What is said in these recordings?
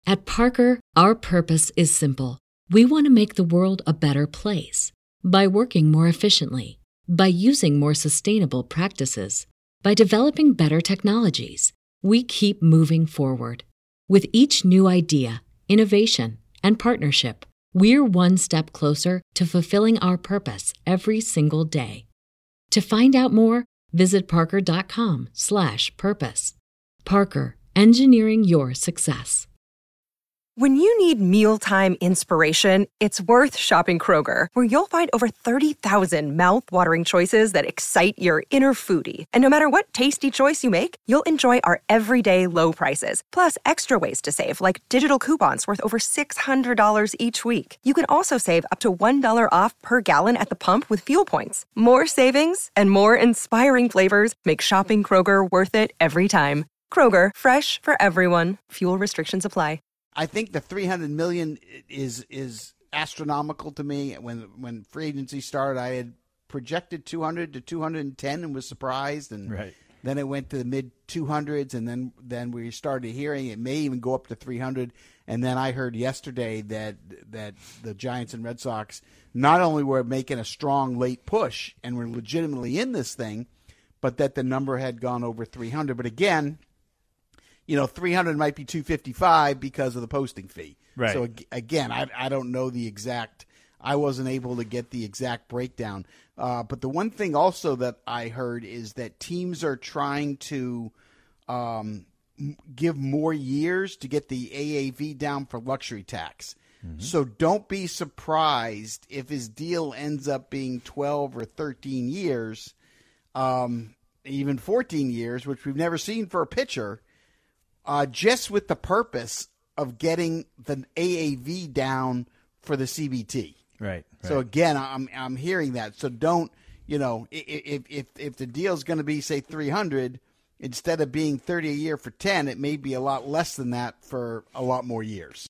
At Parker, our purpose is simple. We want to make the world a better place by working more efficiently, by using more sustainable practices, by developing better technologies. We keep moving forward. With each new idea, innovation, and partnership, we're one step closer to fulfilling our purpose every single day. To find out more, visit parker.com/purpose. Parker, engineering your success. When you need mealtime inspiration, it's worth shopping Kroger, where you'll find over 30,000 mouth-watering choices that excite your inner foodie. And no matter what tasty choice you make, you'll enjoy our everyday low prices, plus extra ways to save, like digital coupons worth over $600 each week. You can also save up to $1 off per gallon at the pump with fuel points. More savings and more inspiring flavors make shopping Kroger worth it every time. Kroger, fresh for everyone. Fuel restrictions apply. I think the $300 million is astronomical to me. When free agency started, I had projected 200 to 210 and was surprised, and then it went to the mid 200s, and then we started hearing it may even go up to 300. And then I heard yesterday that the Giants and Red Sox not only were making a strong late push and were legitimately in this thing, but that the number had gone over 300. But again, 300 might be 255 because of the posting fee. Right. So again, I don't know the exact. I wasn't able to get the exact breakdown. But the one thing also that I heard is that teams are trying to give more years to get the AAV down for luxury tax. Mm-hmm. So don't be surprised if his deal ends up being 12 or 13 years, even 14 years, which we've never seen for a pitcher. Just with the purpose of getting the AAV down for the CBT. Right. So again, I'm hearing that. So don't, if the deal's going to be, say, 300, instead of being 30 a year for 10, it may be a lot less than that for a lot more years.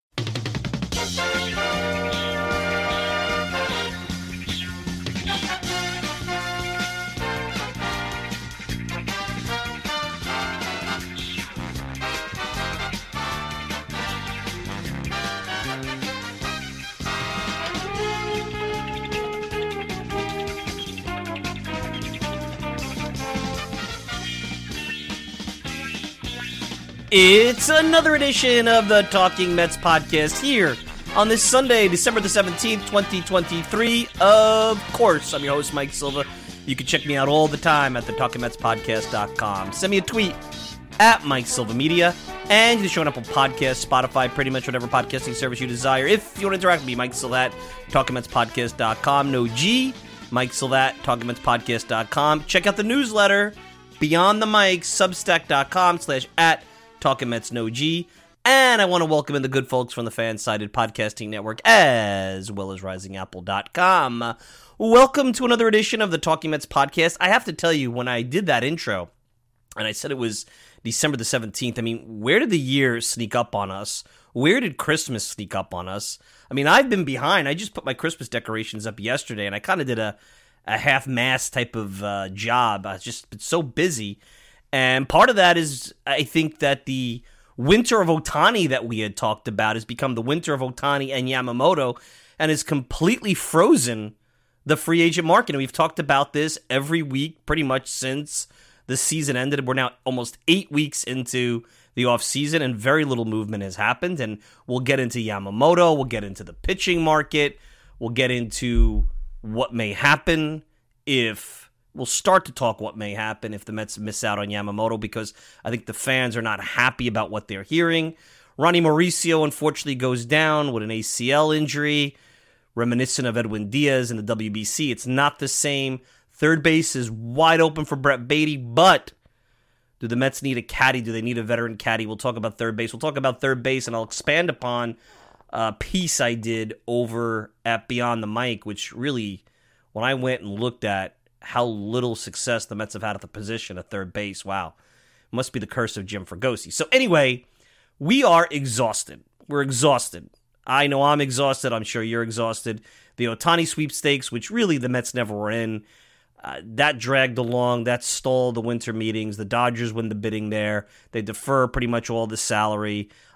It's another edition of the Talking Mets podcast here on this Sunday, December the 17th, 2023. Of course, I'm your host, Mike Silva. You can check me out all the time at the TalkingMetsPodcast.com. Send me a tweet at Mike Silva Media, and you can show up on podcast, Spotify, pretty much whatever podcasting service you desire. If you want to interact with me, Mike Silva at TalkingMetsPodcast.com. No G, Mike Silva at TalkingMetsPodcast.com. Check out the newsletter, Beyond the Mic, Substack.com/@ Talking Mets No G. And I want to welcome in the good folks from the Fan-Sided Podcasting Network, as well as RisingApple.com. Welcome to another edition of the Talking Mets podcast. I have to tell you, when I did that intro, and I said it was December the 17th, I mean, where did the year sneak up on us? Where did Christmas sneak up on us? I mean, I've been behind. I just put my Christmas decorations up yesterday, and I kind of did a half-mast type of job. I've just been so busy. And part of that is, I think, that the winter of Ohtani that we had talked about has become the winter of Ohtani and Yamamoto and has completely frozen the free agent market. And we've talked about this every week pretty much since the season ended. We're now almost 8 weeks into the offseason, and very little movement has happened. And we'll get into Yamamoto. We'll get into the pitching market. We'll get into what may happen if... We'll start to talk what may happen if the Mets miss out on Yamamoto, because I think the fans are not happy about what they're hearing. Ronnie Mauricio, unfortunately, goes down with an ACL injury, reminiscent of Edwin Diaz in the WBC. It's not the same. Third base is wide open for Brett Baty, but do the Mets need a caddy? Do they need a veteran caddy? We'll talk about third base. We'll talk about third base, and I'll expand upon a piece I did over at Beyond the Mic, which really, when I went and looked at how little success the Mets have had at the position at third base. Wow. Must be the curse of Jim Fregosi. So anyway, we are exhausted. We're exhausted. I know I'm exhausted. I'm sure you're exhausted. The Ohtani sweepstakes, which really the Mets never were in, that dragged along. That stalled the winter meetings. The Dodgers win the bidding there. They defer pretty much all the salary.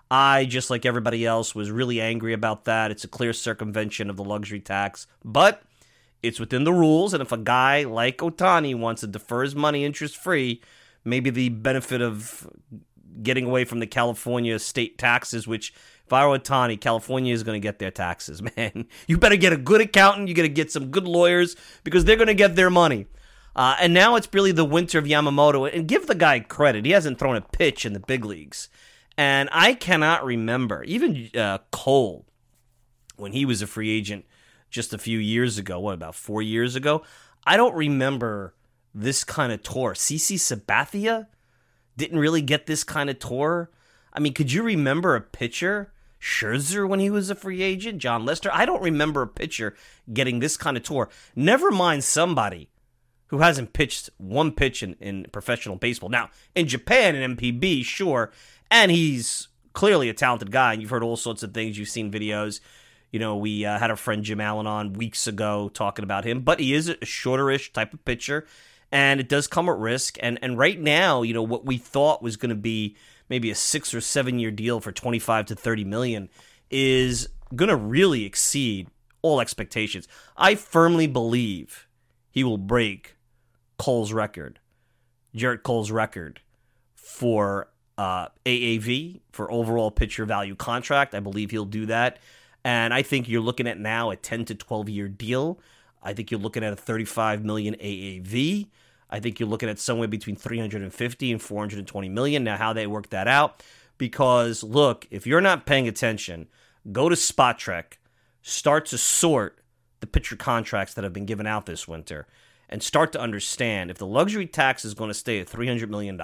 I, just like everybody else, was really angry about that. It's a clear circumvention of the luxury tax, but it's within the rules, and if a guy like Ohtani wants to defer his money interest-free, maybe the benefit of getting away from the California state taxes, which, if I were Ohtani, California is going to get their taxes, man. You better get a good accountant. You got to get some good lawyers because they're going to get their money. And now it's really the winter of Yamamoto. And give the guy credit. He hasn't thrown a pitch in the big leagues. And I cannot remember, even Cole, when he was a free agent just a few years ago, about 4 years ago, I don't remember this kind of tour. CC Sabathia didn't really get this kind of tour. I mean, could you remember a pitcher? Scherzer when he was a free agent? John Lester? I don't remember a pitcher getting this kind of tour. Never mind somebody who hasn't pitched one pitch in professional baseball. Now, in Japan, in MPB, sure, and he's clearly a talented guy, and you've heard all sorts of things. You've seen videos. You know, we had our friend Jim Allen on weeks ago talking about him, but he is a shorter-ish type of pitcher, and it does come at risk. And right now, you know, what we thought was going to be maybe a 6 or 7 year deal for $25 to $30 million is going to really exceed all expectations. I firmly believe he will break Cole's record, Jarrett Cole's record for AAV, for overall pitcher value contract. I believe he'll do that. And I think you're looking at now a 10 to 12 year deal. I think you're looking at a $35 million AAV. I think you're looking at somewhere between $350 and $420 million. Now, how they work that out? Because, look, if you're not paying attention, go to Spot Trek, start to sort the pitcher contracts that have been given out this winter, and start to understand if the luxury tax is going to stay at $300 million,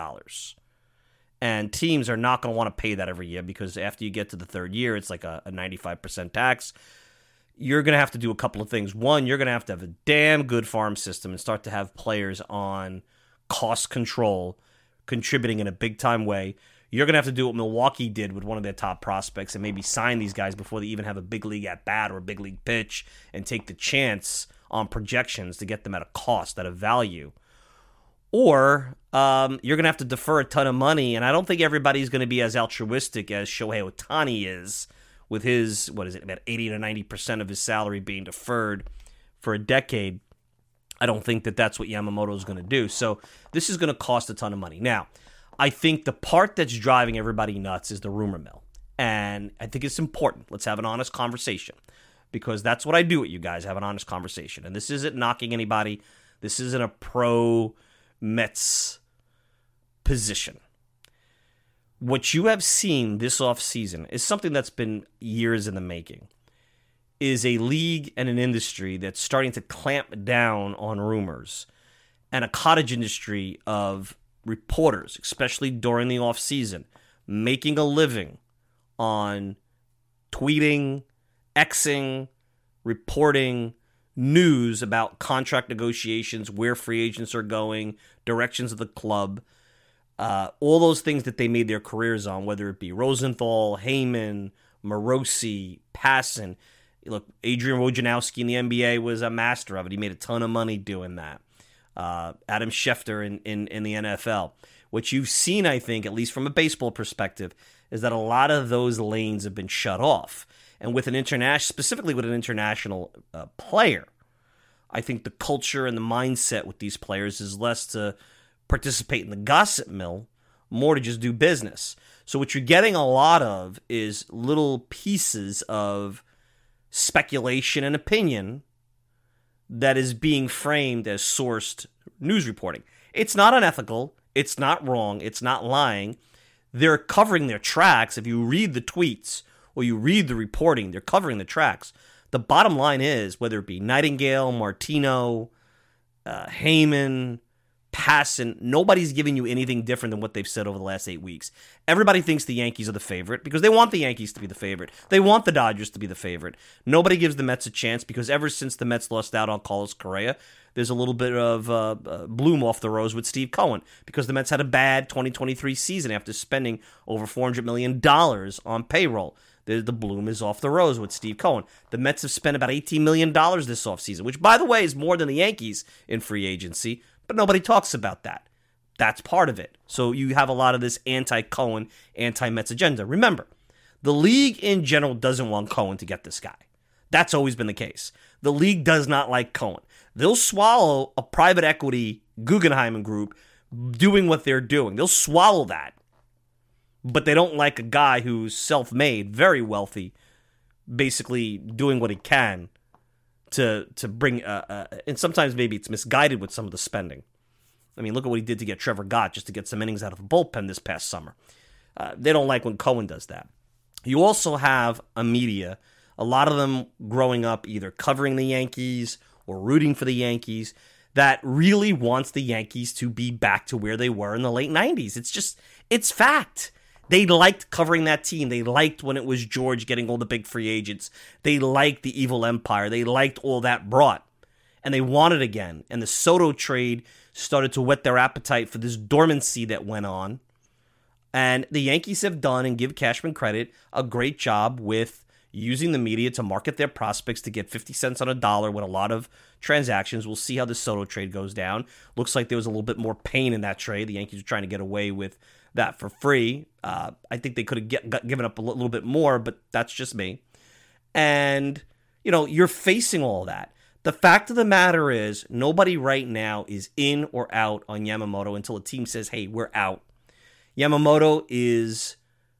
and teams are not going to want to pay that every year because after you get to the third year, it's like a 95% tax. You're going to have to do a couple of things. One, you're going to have a damn good farm system and start to have players on cost control, contributing in a big-time way. You're going to have to do what Milwaukee did with one of their top prospects and maybe sign these guys before they even have a big league at-bat or a big league pitch and take the chance on projections to get them at a cost, at a value. Or you're going to have to defer a ton of money, and I don't think everybody's going to be as altruistic as Shohei Ohtani is, with his, about 80 to 90% of his salary being deferred for a decade. I don't think that that's what Yamamoto is going to do. So this is going to cost a ton of money. Now, I think the part that's driving everybody nuts is the rumor mill. And I think it's important. Let's have an honest conversation, because that's what I do with you guys, have an honest conversation. And this isn't knocking anybody. This isn't a pro-Mets position. What you have seen this offseason is something that's been years in the making, is a league and an industry that's starting to clamp down on rumors, and a cottage industry of reporters, especially during the offseason, making a living on tweeting, Xing, reporting news about contract negotiations, where free agents are going, directions of the club. All those things that they made their careers on, whether it be Rosenthal, Heyman, Morosi, Passan. Look, Adrian Wojnarowski in the NBA was a master of it. He made a ton of money doing that. Adam Schefter in the NFL. What you've seen, I think, at least from a baseball perspective, is that a lot of those lanes have been shut off. And with specifically with an international player, I think the culture and the mindset with these players is less to participate in the gossip mill, more to just do business. So what you're getting a lot of is little pieces of speculation and opinion that is being framed as sourced news reporting. It's not unethical. It's not wrong. It's not lying. They're covering their tracks. If you read the tweets or you read the reporting, they're covering the tracks. The bottom line is, whether it be Nightingale, Martino, Heyman, Passan, nobody's giving you anything different than what they've said over the last 8 weeks. Everybody thinks the Yankees are the favorite because they want the Yankees to be the favorite. They want the Dodgers to be the favorite. Nobody gives the Mets a chance because ever since the Mets lost out on Carlos Correa, there's a little bit of bloom off the rose with Steve Cohen because the Mets had a bad 2023 season after spending over $400 million on payroll. The bloom is off the rose with Steve Cohen. The Mets have spent about $18 million this offseason, which, by the way, is more than the Yankees in free agency. But nobody talks about that. That's part of it. So you have a lot of this anti-Cohen, anti-Mets agenda. Remember, The league in general doesn't want Cohen to get this guy. That's always been the case. The league does not like Cohen. They'll swallow a private equity Guggenheim group doing what they're doing. They'll swallow that. But they don't like a guy who's self-made, very wealthy, basically doing what he can to bring, and sometimes maybe it's misguided with some of the spending. I mean, look at what he did to get Trevor Gott just to get some innings out of the bullpen this past summer. They don't like when Cohen does that. You also have a media, a lot of them growing up either covering the Yankees or rooting for the Yankees, that really wants the Yankees to be back to where they were in the late 90s. It's fact. They liked covering that team. They liked when it was George getting all the big free agents. They liked the evil empire. They liked all that brought. And they want it again. And the Soto trade started to whet their appetite for this dormancy that went on. And the Yankees have done, and give Cashman credit, a great job with using the media to market their prospects to get 50 cents on a dollar with a lot of transactions. We'll see how the Soto trade goes down. Looks like there was a little bit more pain in that trade. The Yankees were trying to get away with that for free. I think they could have given up a little bit more, but that's just me. And, you're facing all that. The fact of the matter is, nobody right now is in or out on Yamamoto until a team says, hey, we're out. Yamamoto is,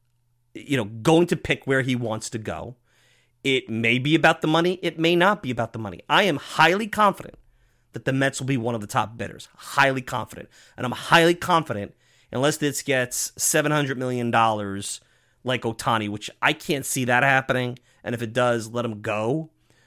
going to pick where he wants to go. It may be about the money. It may not be about the money. I am highly confident that the Mets will be one of the top bidders. Highly confident. And I'm highly confident, unless this gets $700 million like Ohtani, which I can't see that happening. And if it does, let him go.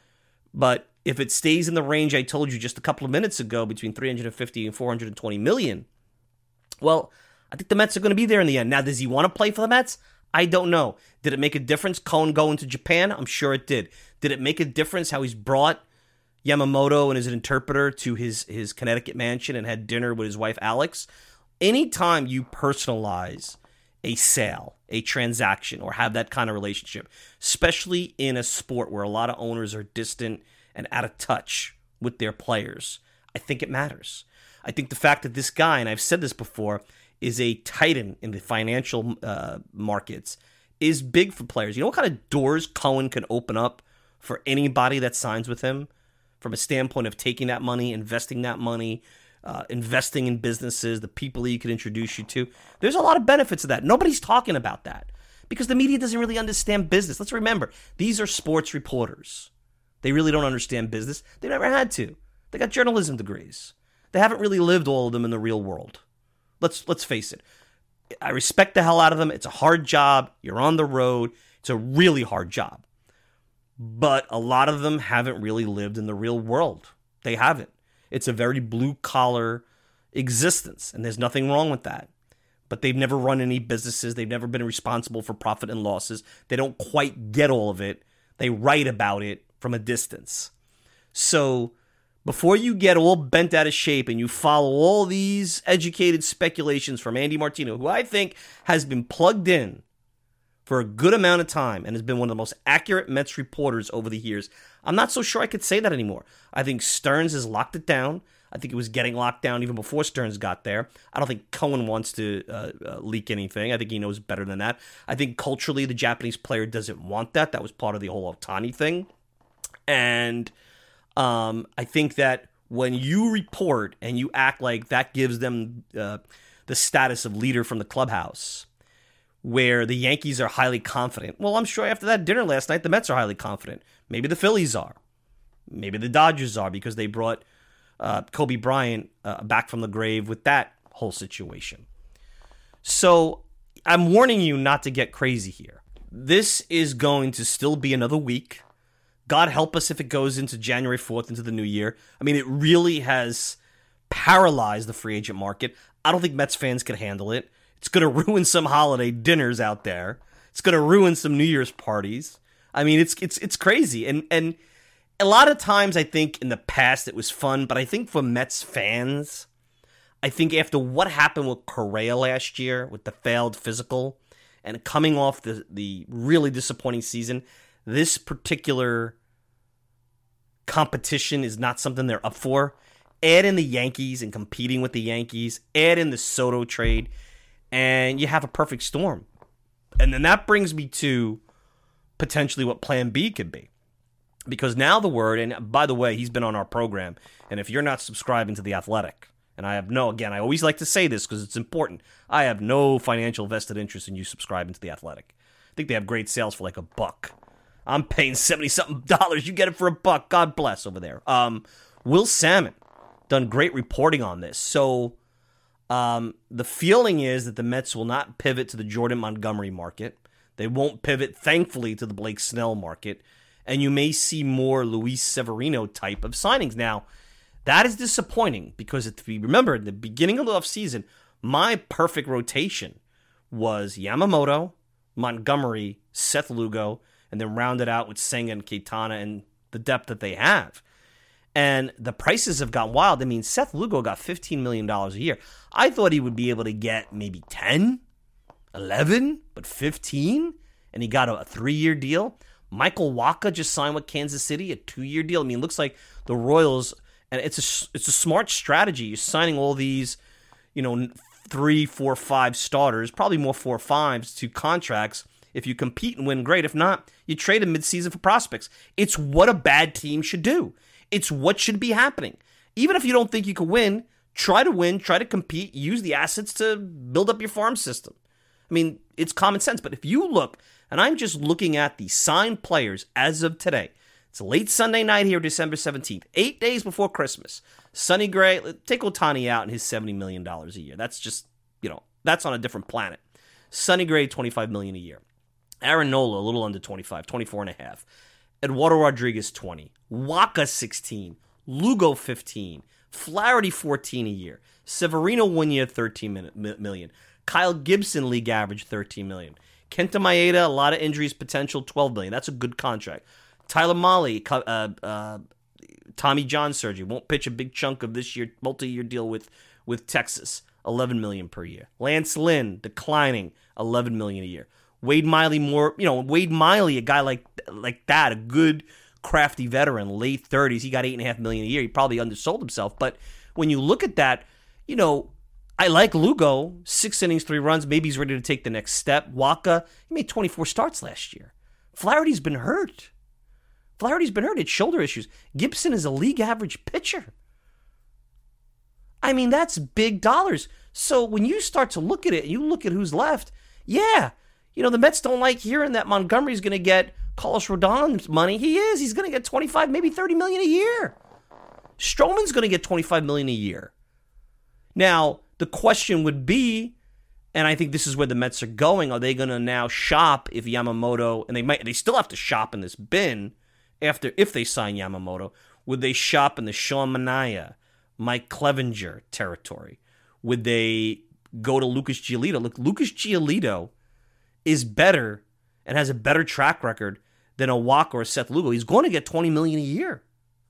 But if it stays in the range I told you just a couple of minutes ago, between 350 and 420 million, well, I think the Mets are going to be there in the end. Now, does he want to play for the Mets? I don't know. Did it make a difference, Cohen going to Japan? I'm sure it did. Did it make a difference how he's brought Yamamoto and his interpreter to his Connecticut mansion and had dinner with his wife, Alex? Anytime you personalize a sale, a transaction, or have that kind of relationship, especially in a sport where a lot of owners are distant and out of touch with their players, I think it matters. I think the fact that this guy, and I've said this before, is a titan in the financial markets is big for players. You know what kind of doors Cohen can open up for anybody that signs with him from a standpoint of taking that money, investing that money, investing in businesses, the people that you can introduce you to. There's a lot of benefits of that. Nobody's talking about that because the media doesn't really understand business. Let's remember, these are sports reporters. They really don't understand business. They never had to. They got journalism degrees. They haven't really lived all of them in the real world. Let's face it. I respect the hell out of them. It's a hard job. You're on the road. It's a really hard job. But a lot of them haven't really lived in the real world. They haven't. It's a very blue-collar existence, and there's nothing wrong with that. But they've never run any businesses. They've never been responsible for profit and losses. They don't quite get all of it. They write about it from a distance. So before you get all bent out of shape and you follow all these educated speculations from Andy Martino, who I think has been plugged in for a good amount of time and has been one of the most accurate Mets reporters over the years, I'm not so sure I could say that anymore. I think Stearns has locked it down. I think it was getting locked down even before Stearns got there. I don't think Cohen wants to leak anything. I think he knows better than that. I think culturally the Japanese player doesn't want that. That was part of the whole Ohtani thing. And I think that when you report and you act like that gives them the status of leader from the clubhouse, where the Yankees are highly confident. Well, I'm sure after that dinner last night, the Mets are highly confident. Maybe the Phillies are. Maybe the Dodgers are because they brought Kobe Bryant back from the grave with that whole situation. So I'm warning you not to get crazy here. This is going to still be another week. God help us if it goes into January 4th, into the new year. I mean, it really has paralyzed the free agent market. I don't think Mets fans can handle it. It's going to ruin some holiday dinners out there. It's going to ruin some New Year's parties. I mean, it's crazy. And a lot of times I think in the past it was fun, but I think for Mets fans, I think after what happened with Correa last year, with the failed physical, and coming off the really disappointing season, this particular competition is not something they're up for. Add in the Yankees and competing with the Yankees. Add in the Soto trade. And you have a perfect storm. And then that brings me to potentially what plan B could be. Because now the word, and by the way, he's been on our program, and if you're not subscribing to The Athletic, and I always like to say this because it's important, I have no financial vested interest in you subscribing to The Athletic. I think they have great sales for like $1. I'm paying $70-something. You get it for $1. God bless over there. Will Salmon done great reporting on this. So the feeling is that the Mets will not pivot to the Jordan Montgomery market. They won't pivot, thankfully, to the Blake Snell market. And you may see more Luis Severino type of signings. Now, that is disappointing because if you remember, at the beginning of the offseason, my perfect rotation was Yamamoto, Montgomery, Seth Lugo, and then rounded out with Senga and Quintana and the depth that they have. And the prices have gotten wild. I mean, Seth Lugo got $15 million a year. I thought he would be able to get maybe 10, 11, but 15, and he got a 3-year deal. Michael Wacha just signed with Kansas City, a 2-year deal. I mean, it looks like the Royals, and it's a smart strategy. You're signing all these, 3, 4, 5 starters, probably more 4 or 5s to contracts. If you compete and win, great. If not, you trade them midseason for prospects. It's what a bad team should do. It's what should be happening. Even if you don't think you can win, try to compete, use the assets to build up your farm system. I mean, it's common sense. But if you look, and I'm just looking at the signed players as of today. It's late Sunday night here, December 17th, 8 days before Christmas. Sonny Gray, take Ohtani out and his $70 million a year. That's just, that's on a different planet. Sonny Gray, $25 million a year. Aaron Nola, a little under 25, 24.5. Eduardo Rodriguez, 20. Wacha, 16. Lugo, 15. Flaherty, 14 a year. Severino, 1 year, $13 million. Kyle Gibson, league average, $13 million. Kenta Maeda, a lot of injuries potential, $12 million. That's a good contract. Tyler Mahle, Tommy John surgery, won't pitch a big chunk of this year, multi-year deal with Texas, $11 million per year. Lance Lynn, declining, $11 million a year. Wade Miley, a guy like that, a good, crafty veteran, late 30s, he got $8.5 million a year. He probably undersold himself, but when you look at that, I like Lugo, 6 innings, 3 runs. Maybe he's ready to take the next step. Wacha, he made 24 starts last year. Flaherty's been hurt. It's shoulder issues. Gibson is a league average pitcher. I mean, that's big dollars. So when you start to look at it, you look at who's left, the Mets don't like hearing that Montgomery's going to get Carlos Rodon's money. He is. He's going to get 25, maybe 30 million a year. Stroman's going to get 25 million a year. Now, the question would be, and I think this is where the Mets are going, are they going to now shop if Yamamoto, and they still have to shop in this bin if they sign Yamamoto, would they shop in the Sean Manaea, Mike Clevenger territory? Would they go to Lucas Giolito? Look, Lucas Giolito is better and has a better track record than a Wacha or a Seth Lugo. He's going to get $20 million a year.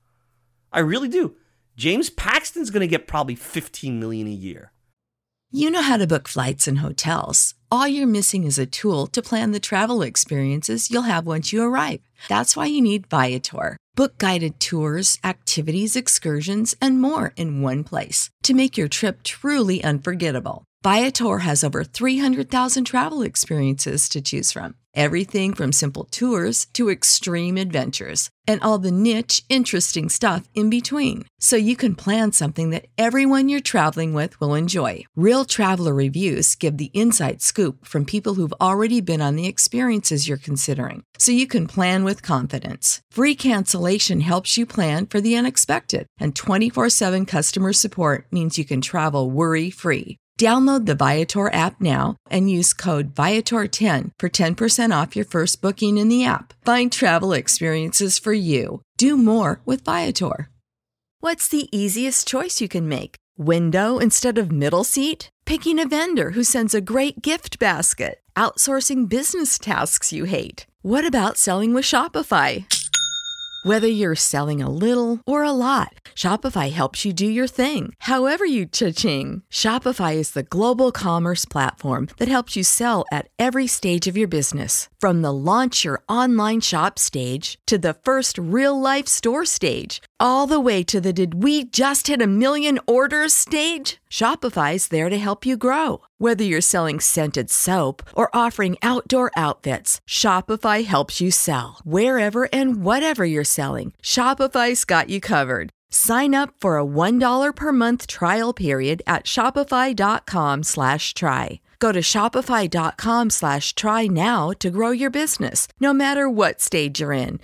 I really do. James Paxton's going to get probably $15 million a year. You know how to book flights and hotels. All you're missing is a tool to plan the travel experiences you'll have once you arrive. That's why you need Viator. Book guided tours, activities, excursions, and more in one place to make your trip truly unforgettable. Viator has over 300,000 travel experiences to choose from. Everything from simple tours to extreme adventures and all the niche, interesting stuff in between. So you can plan something that everyone you're traveling with will enjoy. Real traveler reviews give the inside scoop from people who've already been on the experiences you're considering. So you can plan with confidence. Free cancellation helps you plan for the unexpected. And 24/7 customer support means you can travel worry-free. Download the Viator app now and use code Viator10 for 10% off your first booking in the app. Find travel experiences for you. Do more with Viator. What's the easiest choice you can make? Window instead of middle seat? Picking a vendor who sends a great gift basket? Outsourcing business tasks you hate? What about selling with Shopify? Whether you're selling a little or a lot, Shopify helps you do your thing, however you cha-ching. Shopify is the global commerce platform that helps you sell at every stage of your business. From the launch your online shop stage to the first real-life store stage, all the way to the "did we just hit a million orders" stage? Shopify's there to help you grow. Whether you're selling scented soap or offering outdoor outfits, Shopify helps you sell. Wherever and whatever you're selling, Shopify's got you covered. Sign up for a $1 per month trial period at shopify.com/try. Go to shopify.com/try now to grow your business, no matter what stage you're in.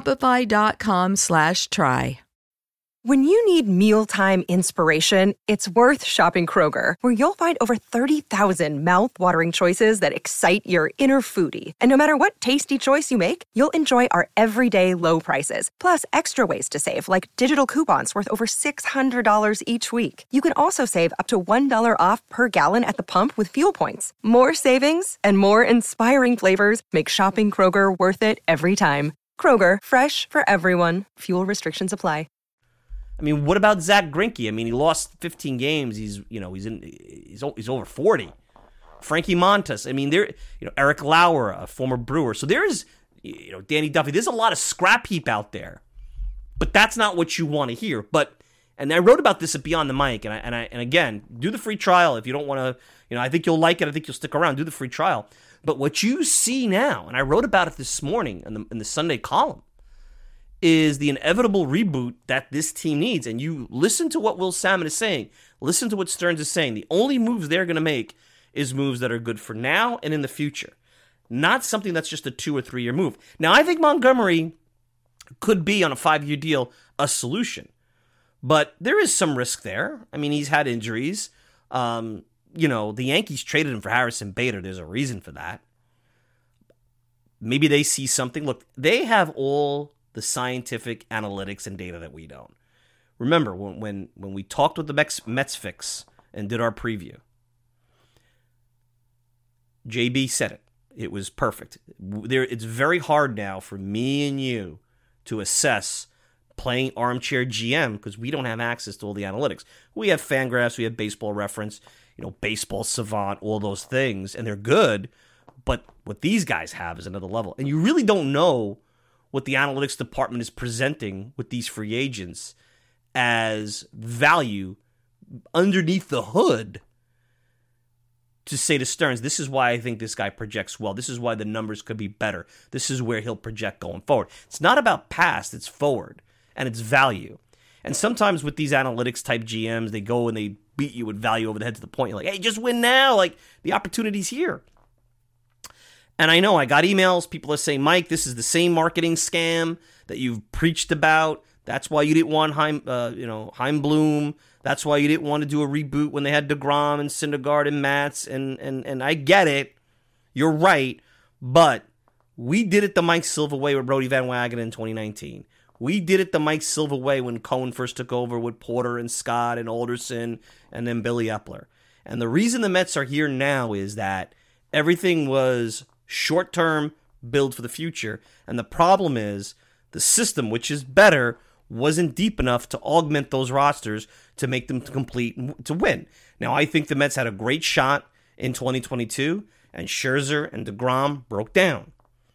Shopify.com/try. When you need mealtime inspiration, it's worth shopping Kroger, where you'll find over 30,000 mouth-watering choices that excite your inner foodie. And no matter what tasty choice you make, you'll enjoy our everyday low prices, plus extra ways to save, like digital coupons worth over $600 each week. You can also save up to $1 off per gallon at the pump with fuel points. More savings and more inspiring flavors make shopping Kroger worth it every time. Kroger, fresh for everyone. Fuel restrictions apply. I mean, what about Zach Greinke? I mean, he lost 15 games. He's over 40. Frankie Montas. I mean, Eric Lauer, a former Brewer. So there is, Danny Duffy. There's a lot of scrap heap out there, but that's not what you want to hear. And I wrote about this at Beyond the Mic, and again, do the free trial if you don't want to. I think you'll like it. I think you'll stick around. Do the free trial. But what you see now, and I wrote about it this morning in the Sunday column, is the inevitable reboot that this team needs. And you listen to what Will Salmon is saying. Listen to what Stearns is saying. The only moves they're going to make is moves that are good for now and in the future. Not something that's just a 2 or 3 year move. Now, I think Montgomery could be, on a 5-year deal, a solution. But there is some risk there. I mean, he's had injuries. The Yankees traded him for Harrison Bader. There's a reason for that. Maybe they see something. Look, they have all the scientific analytics and data that we don't. Remember, when we talked with the Mets Fix and did our preview, JB said it. It was perfect. It's very hard now for me and you to assess playing armchair GM because we don't have access to all the analytics. We have Fangraphs, we have Baseball Reference, Baseball Savant, all those things, and they're good, but what these guys have is another level. And you really don't know what the analytics department is presenting with these free agents as value underneath the hood to say to Stearns, this is why I think this guy projects well. This is why the numbers could be better. This is where he'll project going forward. It's not about past, it's forward, and it's value. And sometimes with these analytics type GMs, they go and they beat you with value over the head to the point you're like, hey, just win now. Like, the opportunity's here. And I know I got emails. People are saying, Mike, this is the same marketing scam that you've preached about. That's why you didn't want Chaim Bloom. That's why you didn't want to do a reboot when they had DeGrom and Syndergaard and Matz. And I get it. You're right. But we did it the Mike Silva way with Brody Van Wagenen in 2019. We did it the Mike Silva way when Cohen first took over with Porter and Scott and Alderson and then Billy Epler. And the reason the Mets are here now is that everything was short-term, build for the future. And the problem is the system, which is better, wasn't deep enough to augment those rosters to make them complete to win. Now, I think the Mets had a great shot in 2022, and Scherzer and DeGrom broke down.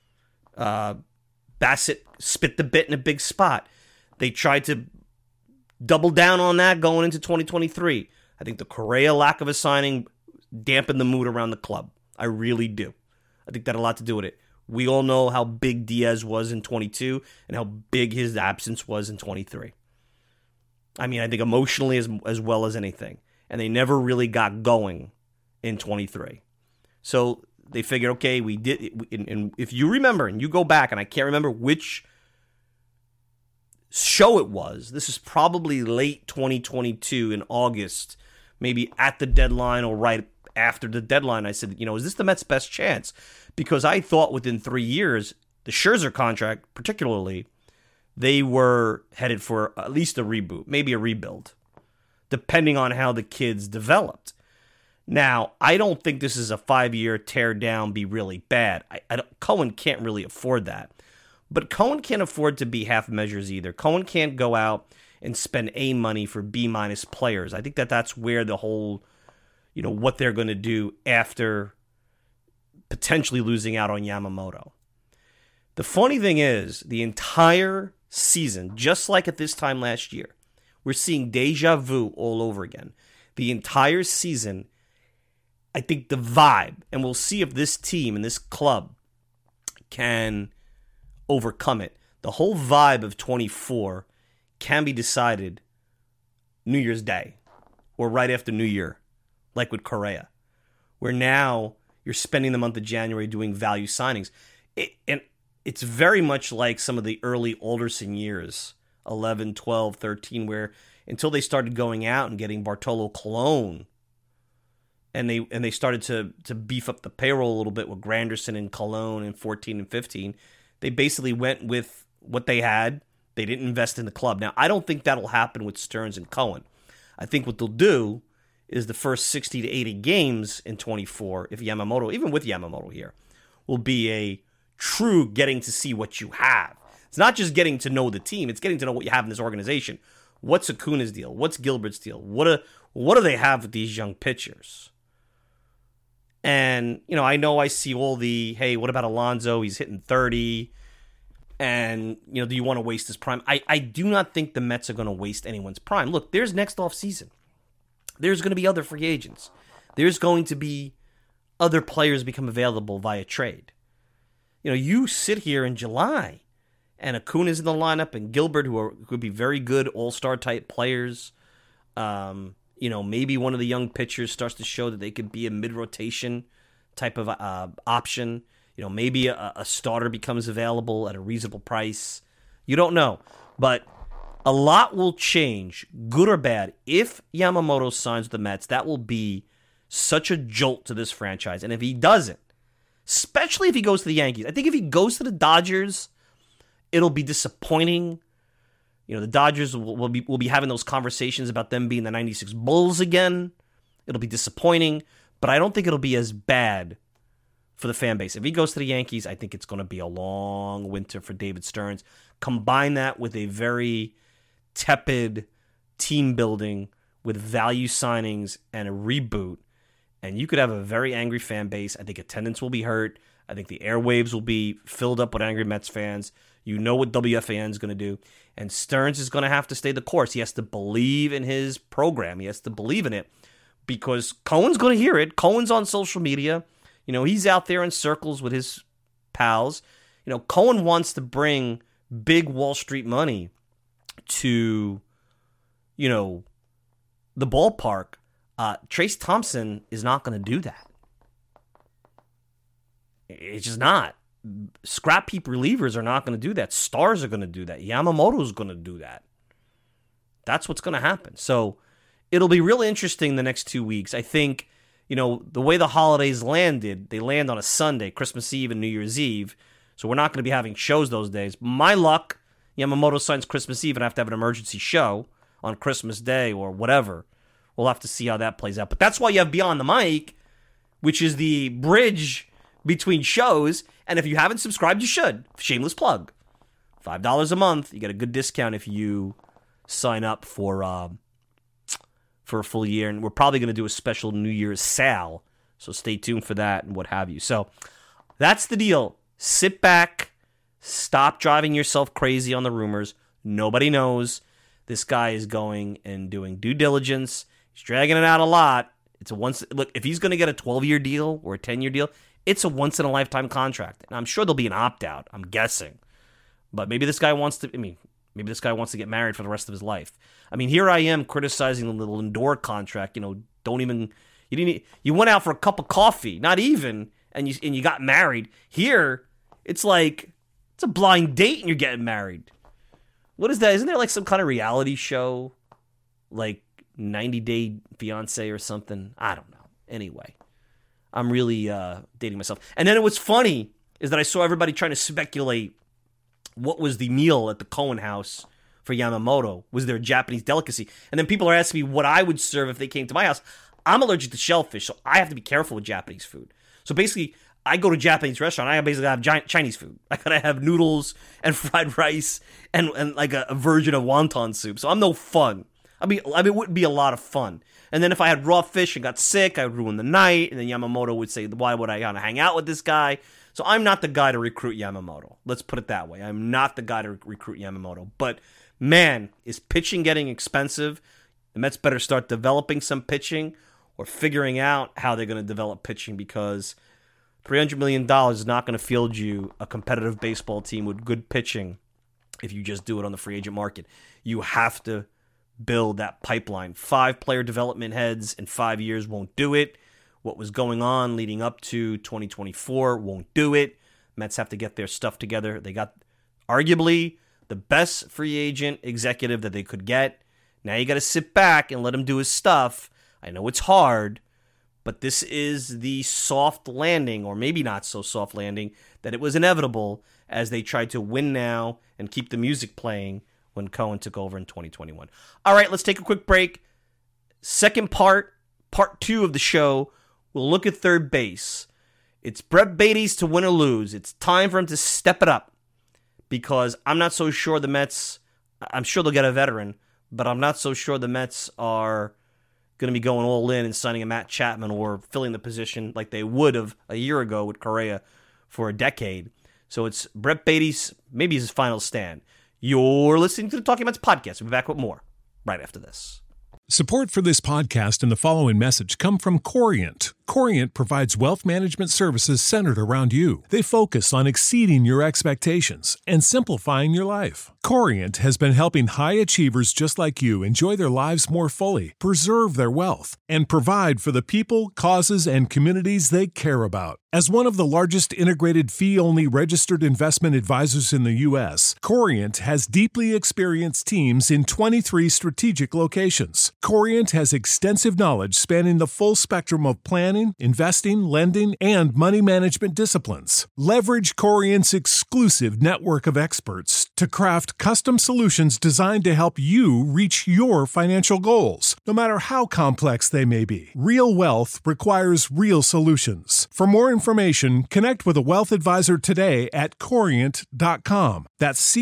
Bassett spit the bit in a big spot. They tried to double down on that going into 2023. I think the Correa lack of a signing dampened the mood around the club. I really do. I think that had a lot to do with it. We all know how big Diaz was in 22 and how big his absence was in 23. I mean, I think emotionally as well as anything. And they never really got going in 23. So they figured, okay, we did. And if you remember, and you go back, and I can't remember which show it was, this is probably late 2022 in August, maybe at the deadline or right after the deadline, I said, is this the Mets' best chance? Because I thought within 3 years, the Scherzer contract particularly, they were headed for at least a reboot, maybe a rebuild, depending on how the kids developed. Now, I don't think this is a 5-year tear down, be really bad. Cohen can't really afford that. But Cohen can't afford to be half measures either. Cohen can't go out and spend A money for B- players. I think that's where the whole, what they're going to do after potentially losing out on Yamamoto. The funny thing is, the entire season, just like at this time last year, we're seeing deja vu all over again. The entire season, I think the vibe, and we'll see if this team and this club can overcome it. The whole vibe of 24 can be decided New Year's Day or right after New Year, like with Correa, where now you're spending the month of January doing value signings. And it's very much like some of the early Alderson years, 11, 12, 13, where until they started going out and getting Bartolo Colon, and they started to beef up the payroll a little bit with Granderson and Colon in 14 and 15, they basically went with what they had. They didn't invest in the club. Now, I don't think that'll happen with Stearns and Cohen. I think what they'll do is the first 60 to 80 games in 24, if Yamamoto, even with Yamamoto here, will be a true getting to see what you have. It's not just getting to know the team, it's getting to know what you have in this organization. What's Acuna's deal? What's Gilbert's deal? What do they have with these young pitchers? And, I see all the, hey, what about Alonso? He's hitting 30. And, do you want to waste his prime? I do not think the Mets are going to waste anyone's prime. Look, there's next offseason. There's going to be other free agents. There's going to be other players become available via trade. You sit here in July, and Acuna's in the lineup, and Gilbert, who could be very good all-star type players. Maybe one of the young pitchers starts to show that they could be a mid-rotation type of option. Maybe a starter becomes available at a reasonable price. You don't know. But a lot will change, good or bad. If Yamamoto signs with the Mets, that will be such a jolt to this franchise. And if he doesn't, especially if he goes to the Yankees, I think if he goes to the Dodgers, it'll be disappointing. The Dodgers will be having those conversations about them being the 96 Bulls again. It'll be disappointing, but I don't think it'll be as bad for the fan base. If he goes to the Yankees, I think it's going to be a long winter for David Stearns. Combine that with a very tepid team building with value signings and a reboot, and you could have a very angry fan base. I think attendance will be hurt. I think the airwaves will be filled up with angry Mets fans. You know what WFAN is going to do. And Stearns is going to have to stay the course. He has to believe in his program. He has to believe in it because Cohen's going to hear it. Cohen's on social media. He's out there in circles with his pals. Cohen wants to bring big Wall Street money to, the ballpark. Trace Thompson is not going to do that. It's just not. Scrap heap relievers are not going to do that. Stars are going to do that. Yamamoto's going to do that. That's what's going to happen. So it'll be really interesting the next 2 weeks. I think, the way the holidays landed, they land on a Sunday, Christmas Eve and New Year's Eve. So we're not going to be having shows those days. My luck, Yamamoto signs Christmas Eve and I have to have an emergency show on Christmas Day or whatever. We'll have to see how that plays out. But that's why you have Beyond the Mic, which is the bridge between shows. And if you haven't subscribed, you should. Shameless plug. $5 a month. You get a good discount if you sign up for a full year. And we're probably going to do a special New Year's sale. So stay tuned for that and what have you. So that's the deal. Sit back. Stop driving yourself crazy on the rumors. Nobody knows. This guy is going and doing due diligence. He's dragging it out a lot. It's a once. Look, if he's going to get a 12-year deal or a 10-year deal, it's a once-in-a-lifetime contract. And I'm sure there'll be an opt-out. I'm guessing. But maybe this guy wants to, maybe this guy wants to get married for the rest of his life. Here I am criticizing the little Lindor contract. You went out for a cup of coffee, not even, and you got married. Here, it's like, it's a blind date and you're getting married. What is that? Isn't there like some kind of reality show? Like 90 Day Fiance or something? I don't know. Anyway, I'm really dating myself. And then what's funny is that I saw everybody trying to speculate what was the meal at the Cohen house for Yamamoto. Was there a Japanese delicacy? And then people are asking me what I would serve if they came to my house. I'm allergic to shellfish, so I have to be careful with Japanese food. So basically, I go to a Japanese restaurant, I basically have Chinese food. I gotta have noodles and fried rice and like a version of wonton soup. So I'm no fun. It wouldn't be a lot of fun. And then if I had raw fish and got sick, I would ruin the night. And then Yamamoto would say, why would I hang out with this guy? So I'm not the guy to recruit Yamamoto. Let's put it that way. I'm not the guy to recruit Yamamoto. But, man, is pitching getting expensive? The Mets better start developing some pitching or figuring out how they're going to develop pitching, because $300 million is not going to field you a competitive baseball team with good pitching if you just do it on the free agent market. You have to build that pipeline. 5 player development heads in 5 years won't do it. What was going on leading up to 2024 won't do it. Mets have to get their stuff together. They got arguably the best free agent executive that they could get. Now you got to sit back and let him do his stuff. I know it's hard, but this is the soft landing, or maybe not so soft landing, that it was inevitable as they tried to win now and keep the music playing when Cohen took over in 2021. All right, let's take a quick break. Second part 2 of the show, we'll look at third base. It's Brett Baty's to win or lose. It's time for him to step it up, because I'm not so sure the Mets, I'm sure they'll get a veteran, but I'm not so sure the Mets are going to be going all in and signing a Matt Chapman or filling the position like they would have a year ago with Correa for a decade. So it's Brett Baty's, maybe his final stand. You're listening to the Talking Mets podcast. We'll be back with more right after this. Support for this podcast and the following message come from Corient. Corient provides wealth management services centered around you. They focus on exceeding your expectations and simplifying your life. Corient has been helping high achievers just like you enjoy their lives more fully, preserve their wealth, and provide for the people, causes, and communities they care about. As one of the largest integrated fee-only registered investment advisors in the U.S., Corient has deeply experienced teams in 23 strategic locations. Corient has extensive knowledge spanning the full spectrum of planning, investing, lending, and money management disciplines. Leverage Corient's exclusive network of experts to craft custom solutions designed to help you reach your financial goals, no matter how complex they may be. Real wealth requires real solutions. For more information, connect with a wealth advisor today at Corient.com. That's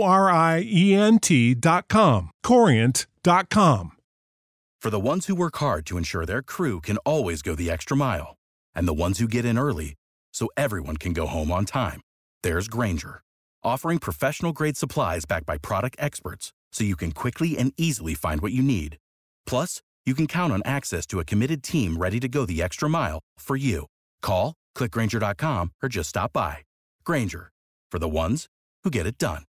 Corient.com. Corient.com. For the ones who work hard to ensure their crew can always go the extra mile, and the ones who get in early so everyone can go home on time, there's Grainger, offering professional-grade supplies backed by product experts so you can quickly and easily find what you need. Plus, you can count on access to a committed team ready to go the extra mile for you. Call, click Grainger.com, or just stop by. Grainger, for the ones who get it done.